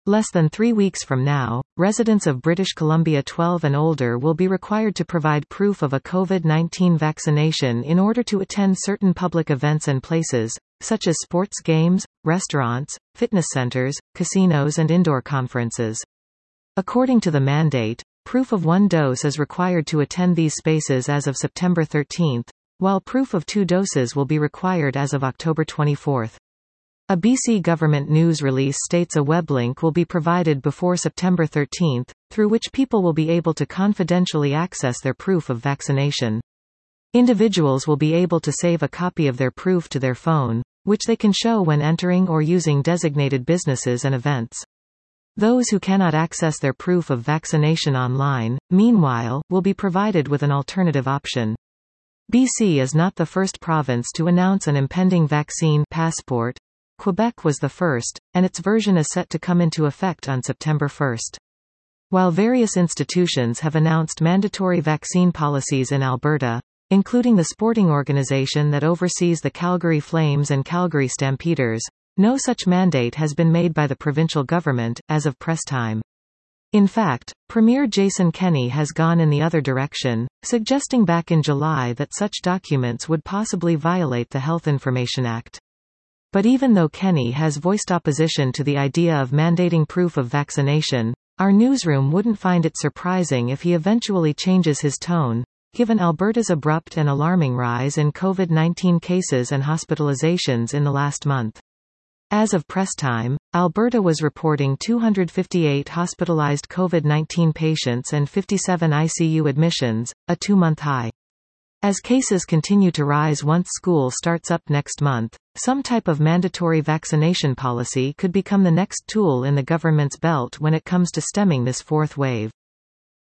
Less than 3 weeks from now, residents of British Columbia 12 and older will be required to provide proof of a COVID-19 vaccination in order to attend certain public events and places, such as sports games, restaurants, fitness centers, casinos and indoor conferences. According to the mandate, proof of 1 dose is required to attend these spaces as of September 13, while proof of 2 doses will be required as of October 24. A BC government news release states a web link will be provided before September 13, through which people will be able to confidentially access their proof of vaccination. Individuals will be able to save a copy of their proof to their phone, which they can show when entering or using designated businesses and events. Those who cannot access their proof of vaccination online, meanwhile, will be provided with an alternative option. BC is not the first province to announce an impending vaccine passport. Quebec was the first, and its version is set to come into effect on September 1. While various institutions have announced mandatory vaccine policies in Alberta, including the sporting organization that oversees the Calgary Flames and Calgary Stampeders, no such mandate has been made by the provincial government, as of press time. In fact, Premier Jason Kenney has gone in the other direction, suggesting back in July that such documents would possibly violate the Health Information Act. But even though Kenney has voiced opposition to the idea of mandating proof of vaccination, our newsroom wouldn't find it surprising if he eventually changes his tone, given Alberta's abrupt and alarming rise in COVID-19 cases and hospitalizations in the last month. As of press time, Alberta was reporting 258 hospitalized COVID-19 patients and 57 ICU admissions, a 2-month high. As cases continue to rise once school starts up next month, some type of mandatory vaccination policy could become the next tool in the government's belt when it comes to stemming this 4th wave.